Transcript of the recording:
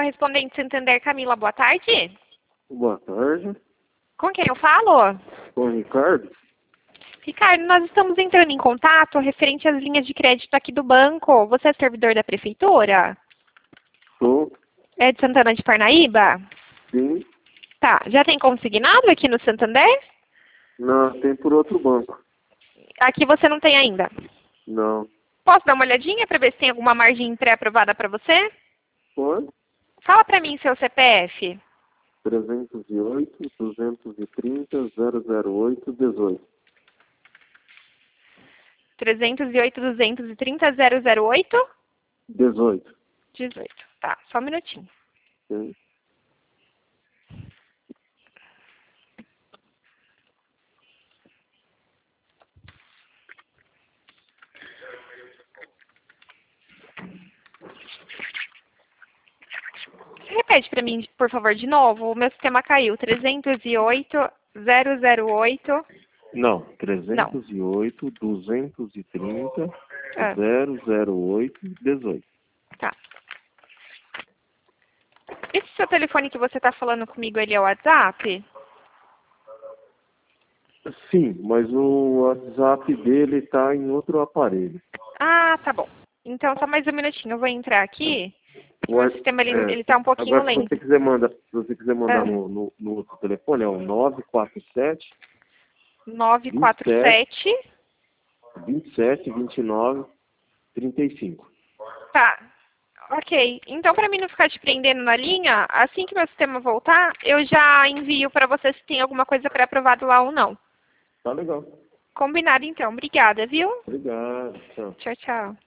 correspondente Santander, Camila, boa tarde. Boa tarde. Com quem eu falo? Com o Ricardo? Ricardo, nós estamos entrando em contato referente às linhas de crédito aqui do banco. Você é servidor da prefeitura? Sou. É de Santana de Parnaíba? Sim. Tá. Já tem consignado aqui no Santander? Não, tem por outro banco. Aqui você não tem ainda. Não. Posso dar uma olhadinha para ver se tem alguma margem pré-aprovada para você? Pode? Fala para mim seu CPF. 308, 230, 008, 18. 308, 230, 008? 18. 18. Tá, só um minutinho. Sim. Repete para mim, por favor, de novo. O meu sistema caiu. 308, 008. Não, Não. 308, 230, Ah, 008, 18. tá. Esse seu telefone que você está falando comigo, ele é o WhatsApp? Sim, mas o WhatsApp dele está em outro aparelho. Ah, tá bom. Então, só mais um minutinho. Eu vou entrar aqui. O meu sistema, ele tá um pouquinho Agora, se lento. você quiser mandar Ah. no outro telefone, é o 947 947. 27 29 35. Tá. Ok. Então, para mim não ficar te prendendo na linha, assim que meu sistema voltar, eu já envio para você se tem alguma coisa pré-aprovada lá ou não. Tá legal. Combinado, então. Obrigada, viu? Obrigado. Tchau. Tchau, tchau.